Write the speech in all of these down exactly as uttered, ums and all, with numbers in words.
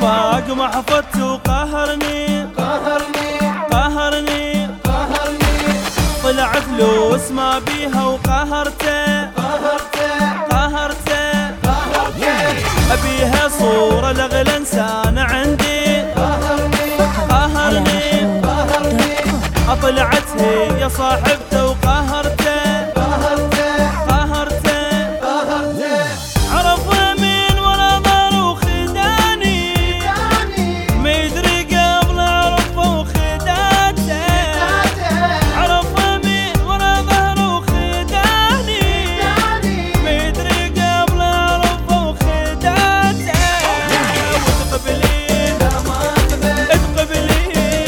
الآفاق ما حفظت وقهرني قهرني قهرني قهرني طلع فلوس ما بيها وقهرته قهرته قهرته قهرته أبيها صورة لأغلى إنسان عندي قهرني قهرني قهرني أطلعت هي صاحبته وقهرته قهرته قهرته قهرته عرفها من ولا ظهر وخداني ما يدري قبل عرفه وخداته عرفها من ولا ظهر وخداني ما يدري قبل عرفه وخداته وتقبلين تقبلين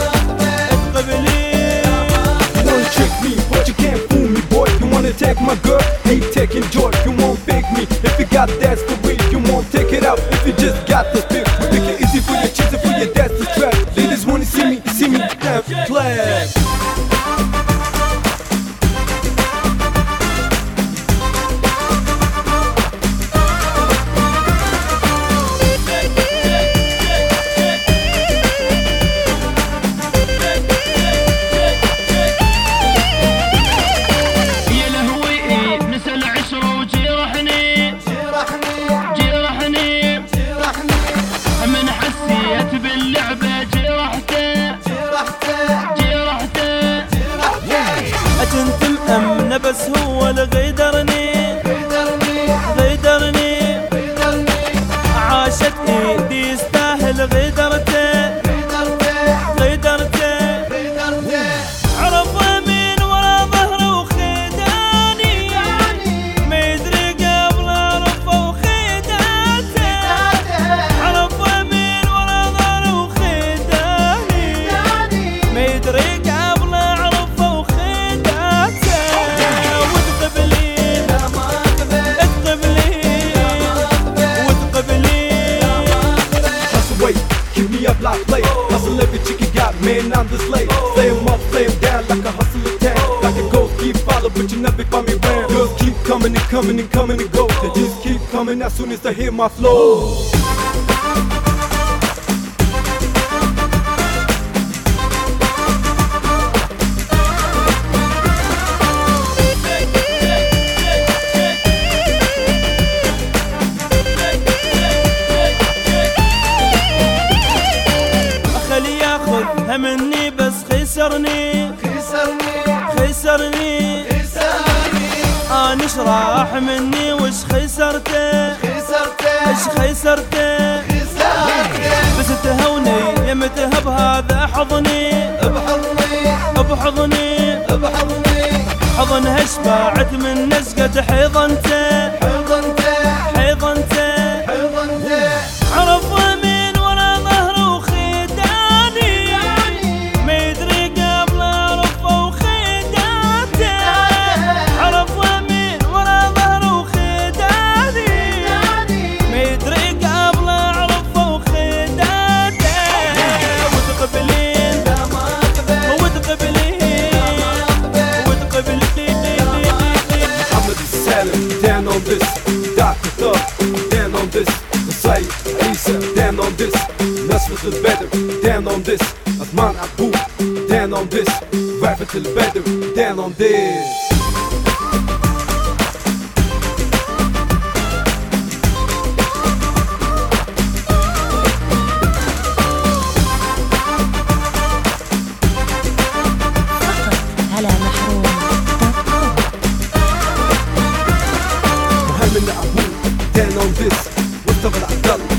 تقبلين Wanna trick me, but you can't fool me, boy. You wanna take my girl, hate taking joy. You won't fake me if you got that's for real. You won't take it out if you just got the feel. We make it easy for your chicks and for your dad's to trap. Ladies wanna see me, see me clap, clap. كنت مأمنة بس هو اللي غيدرني غيدرني عاشت ايدي يستاهل غيدرته غيدرته عرفها من ورا ظهره وخداني ما يدري قبل عرفه وخداته عرفها من ورا ظهره وخداني ما يدري قبل عرفه وخداته وتقبلين تقبلين وتقبلين Hustle away, keep me up like play. Hustle every chick you got, man, I'm the slave. Slay 'em up, slay 'em down like a hustle attack. Like a ghost, keep follow, but you never find me around. Girls keep coming and coming and coming and go. They just keep coming as soon as they hear my flow. خلي ياخذها مني بس خسرني خسرني خسرني خسرني انا ايش راح مني وش خسرته خسرته ايش خسرته خسرته بس تهوني يا متهب هذا حضني بحضني بحضني بحضني حضنها شبعت من نزقة حضنته حضنته حضنته حضنته عرفها من ورا ظهره وخداني ما يدري قبل عرفه وخداته عرفها من ورا ظهره وخداني ما يدري قبل عرفه وخداته وتقبلين وتقبلين وتقبلين Muhammad is silent, down on this. Doctor Thug, down on this. Messiah, Isa, down on this. Nasrat al-Badr, down on this. Asman Abu, down on this. Rafat al-Badr, down on this. على محروم Muhammad Abu, down on this. Mustafa Abdallah,